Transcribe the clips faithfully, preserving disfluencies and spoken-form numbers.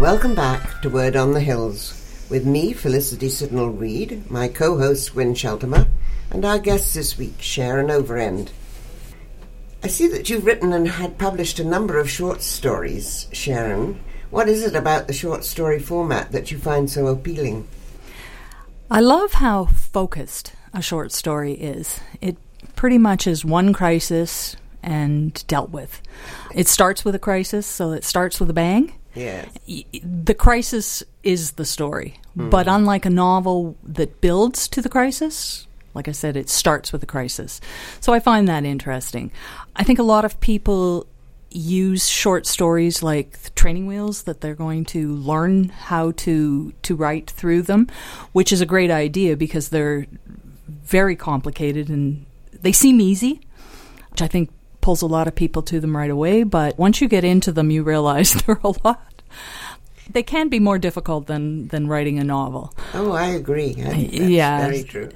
Welcome back to Word on the Hills, with me, Felicity Sidnall-Reid, my co-host, Gwyn Sheltimer, and our guest this week, Sharon Overend. I see that you've written and had published a number of short stories, Sharon. What is it about the short story format that you find so appealing? I love how focused a short story is. It pretty much is one crisis and dealt with. It starts with a crisis, so it starts with a bang. Yes. The crisis is the story. Mm. But unlike a novel that builds to the crisis, like I said, it starts with a crisis. So I find that interesting. I think a lot of people use short stories like training wheels, that they're going to learn how to to write through them, which is a great idea because they're very complicated and they seem easy, which I think pulls a lot of people to them right away. But once you get into them, you realize they're a lot. They can be more difficult than, than writing a novel. Oh, I agree. I think that's yeah. very true.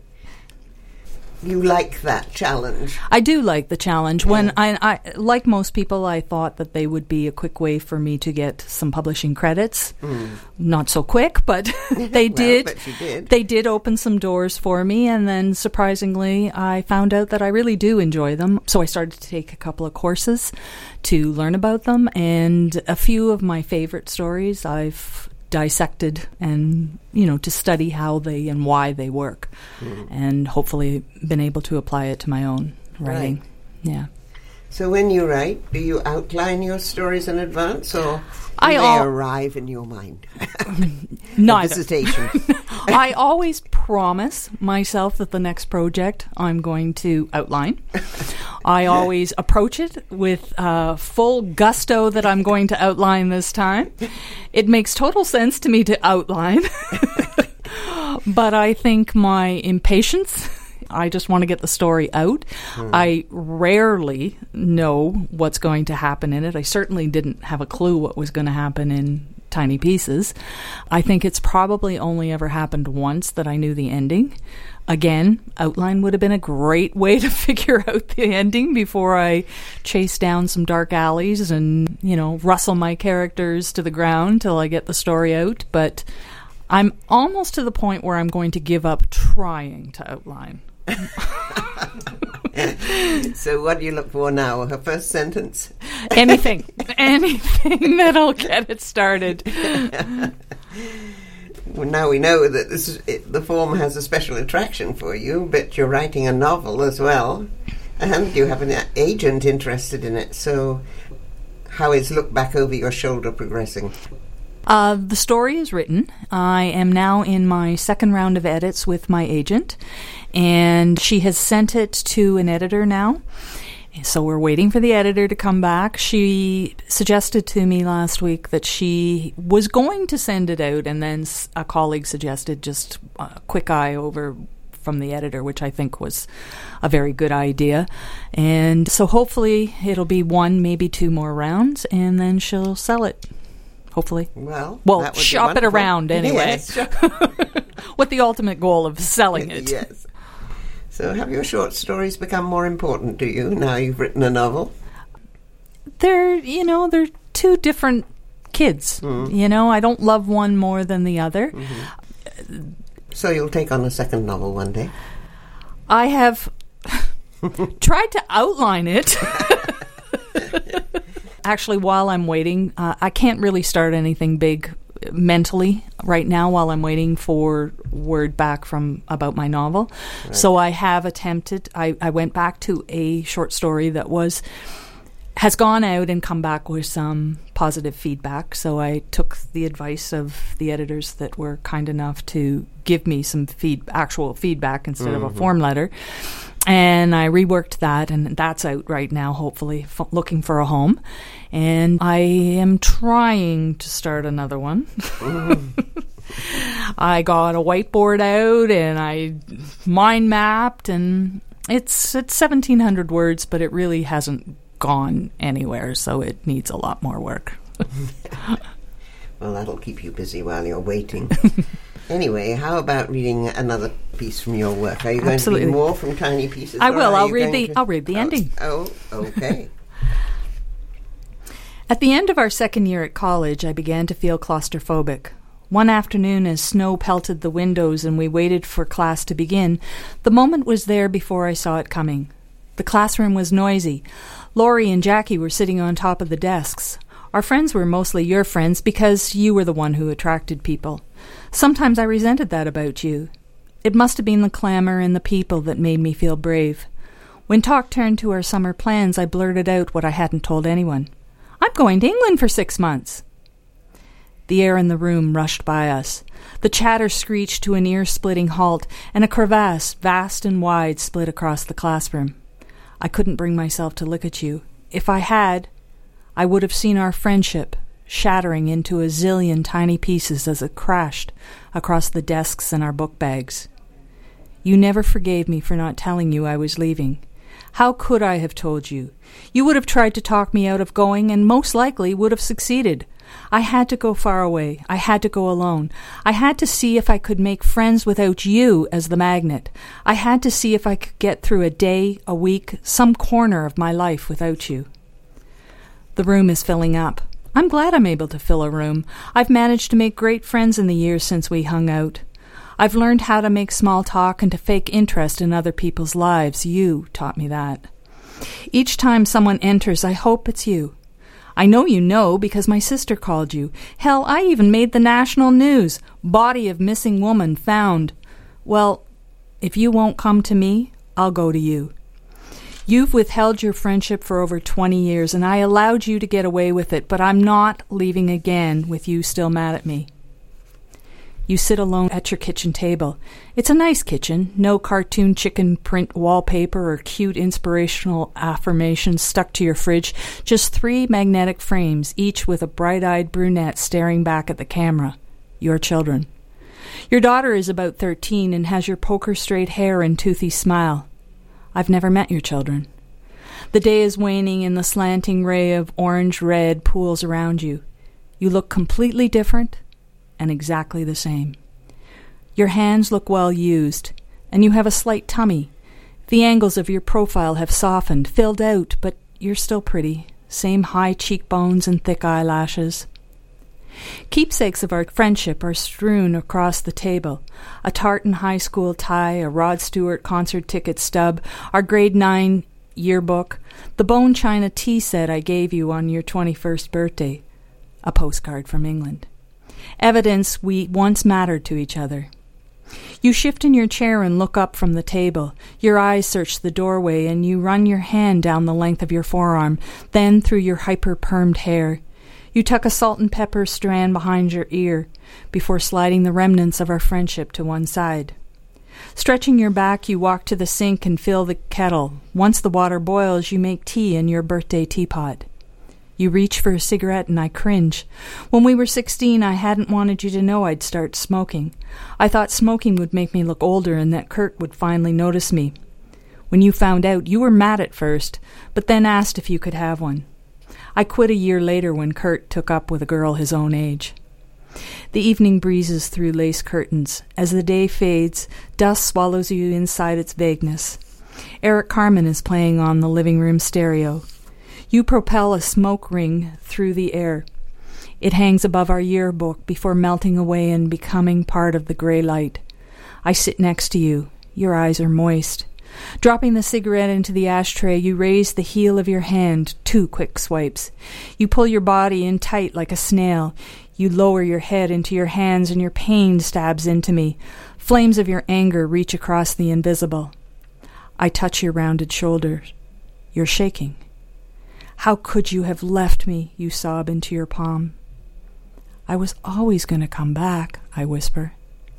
You like that challenge? I do like the challenge. Yeah. When I, I, like most people, I thought that they would be a quick way for me to get some publishing credits. Mm. Not so quick, but they well, did. But you did. They did open some doors for me, and then surprisingly, I found out that I really do enjoy them. So I started to take a couple of courses to learn about them, and a few of my favorite stories I've dissected and, you know, to study how they and why they work, mm. and hopefully been able to apply it to my own writing. Right. Yeah. So when you write, do you outline your stories in advance, or do I they al- arrive in your mind? Neither. Visitation. I always promise myself that the next project I'm going to outline. I always approach it with uh, full gusto that I'm going to outline this time. It makes total sense to me to outline. But I think my impatience, I just want to get the story out. Hmm. I rarely know what's going to happen in it. I certainly didn't have a clue what was going to happen in Tiny Pieces. I think it's probably only ever happened once that I knew the ending. Again, outline would have been a great way to figure out the ending before I chase down some dark alleys and, you know, rustle my characters to the ground till I get the story out. But I'm almost to the point where I'm going to give up trying to outline. So what do you look for now? Her first sentence? Anything. Anything that'll get it started. Well, now we know that this is, it, the form has a special attraction for you, but you're writing a novel as well, and you have an agent interested in it. So how is Look Back Over Your Shoulder progressing? Uh, the story is written. I am now in my second round of edits with my agent, and she has sent it to an editor now. So we're waiting for the editor to come back. She suggested to me last week that she was going to send it out, and then a colleague suggested just a quick eye over from the editor, which I think was a very good idea. And so hopefully it'll be one, maybe two more rounds, and then she'll sell it. Hopefully. Well, well shop it around anyway. Yes. With the ultimate goal of selling it. Yes. So have your short stories become more important to you now you've written a novel? They're, you know, they're two different kids. Mm. You know, I don't love one more than the other. Mm-hmm. So you'll take on a second novel one day? I have tried to outline it. Actually, while I'm waiting, uh, I can't really start anything big mentally right now while I'm waiting for word back from about my novel. Right. So I have attempted, I, I went back to a short story that was has gone out and come back with some positive feedback. So I took the advice of the editors that were kind enough to give me some feed, actual feedback instead mm-hmm. of a form letter. And I reworked that, and that's out right now, hopefully, f- looking for a home. And I am trying to start another one. Mm. I got a whiteboard out, and I mind mapped, and it's it's seventeen hundred words, but it really hasn't gone anywhere, so it needs a lot more work. Well, that'll keep you busy while you're waiting. Anyway, how about reading another piece from your work? Are you going Absolutely. to read more from Tiny Pieces? I will. I'll read the. To... I'll read the oh, ending. Oh, okay. At the end of our second year at college, I began to feel claustrophobic. One afternoon, as snow pelted the windows and we waited for class to begin, the moment was there before I saw it coming. The classroom was noisy. Laurie and Jackie were sitting on top of the desks. Our friends were mostly your friends because you were the one who attracted people. Sometimes I resented that about you. It must have been the clamor and the people that made me feel brave. When talk turned to our summer plans, I blurted out what I hadn't told anyone. I'm going to England for six months. The air in the room rushed by us. The chatter screeched to an ear-splitting halt, and a crevasse, vast and wide, split across the classroom. I couldn't bring myself to look at you. If I had, I would have seen our friendship shattering into a zillion tiny pieces as it crashed across the desks and our book bags. You never forgave me for not telling you I was leaving. How could I have told you? You would have tried to talk me out of going, and most likely would have succeeded. I had to go far away. I had to go alone. I had to see if I could make friends without you as the magnet. I had to see if I could get through a day, a week, some corner of my life without you. The room is filling up. I'm glad I'm able to fill a room. I've managed to make great friends in the years since we hung out. I've learned how to make small talk and to fake interest in other people's lives. You taught me that. Each time someone enters, I hope it's you. I know you know because my sister called you. Hell, I even made the national news. Body of missing woman found. Well, if you won't come to me, I'll go to you. You've withheld your friendship for over twenty years, and I allowed you to get away with it, but I'm not leaving again with you still mad at me. You sit alone at your kitchen table. It's a nice kitchen, no cartoon chicken print wallpaper or cute inspirational affirmations stuck to your fridge, just three magnetic frames, each with a bright-eyed brunette staring back at the camera. Your children. Your daughter is about thirteen and has your poker-straight hair and toothy smile. I've never met your children. The day is waning and the slanting ray of orange-red pools around you. You look completely different and exactly the same. Your hands look well used, and you have a slight tummy. The angles of your profile have softened, filled out, but you're still pretty. Same high cheekbones and thick eyelashes. Keepsakes of our friendship are strewn across the table. A Tartan high school tie, a Rod Stewart concert ticket stub, our grade nine yearbook, the bone china tea set I gave you on your twenty-first birthday, a postcard from England. Evidence we once mattered to each other. You shift in your chair and look up from the table. Your eyes search the doorway and you run your hand down the length of your forearm, then through your hyper-permed hair. You tuck a salt and pepper strand behind your ear before sliding the remnants of our friendship to one side. Stretching your back, you walk to the sink and fill the kettle. Once the water boils, you make tea in your birthday teapot. You reach for a cigarette and I cringe. When we were sixteen, I hadn't wanted you to know I'd start smoking. I thought smoking would make me look older and that Kurt would finally notice me. When you found out, you were mad at first, but then asked if you could have one. I quit a year later when Kurt took up with a girl his own age. The evening breezes through lace curtains. As the day fades, dust swallows you inside its vagueness. Eric Carmen is playing on the living room stereo. You propel a smoke ring through the air. It hangs above our yearbook before melting away and becoming part of the gray light. I sit next to you. Your eyes are moist. Dropping the cigarette into the ashtray, you raise the heel of your hand, two quick swipes. You pull your body in tight like a snail. You lower your head into your hands and your pain stabs into me. Flames of your anger reach across the invisible. I touch your rounded shoulders. You're shaking. How could you have left me, you sob into your palm. I was always going to come back, I whisper.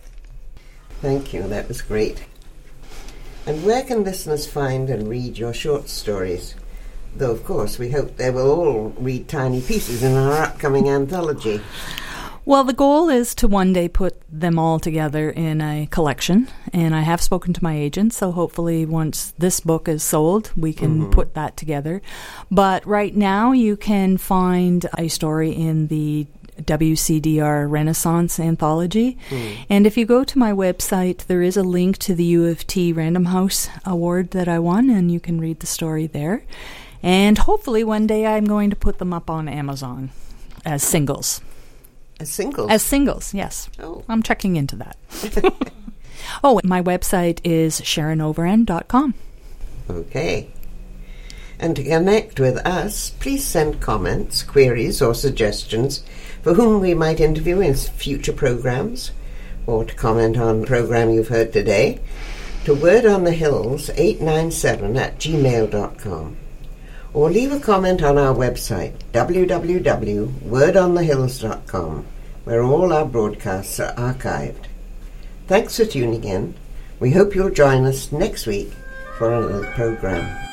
Thank you, that was great. And where can listeners find and read your short stories? Though, of course, we hope they will all read tiny pieces in our upcoming anthology. Well, the goal is to one day put them all together in a collection, and I have spoken to my agent, so hopefully once this book is sold, we can mm-hmm. put that together. But right now, you can find a story in the W C D R Renaissance Anthology. Mm. And if you go to my website, there is a link to the U of T Random House Award that I won, and you can read the story there. And hopefully one day I'm going to put them up on Amazon as singles. As singles? As singles, yes. Oh. I'm checking into that. Oh, my website is sharon overend dot com. Okay. And to connect with us, please send comments, queries, or suggestions for whom we might interview in future programs, or to comment on the program you've heard today, to wordonthehills eight nine seven at gmail dot com. Or leave a comment on our website, w w w dot word on the hills dot com, where all our broadcasts are archived. Thanks for tuning in. We hope you'll join us next week for another program.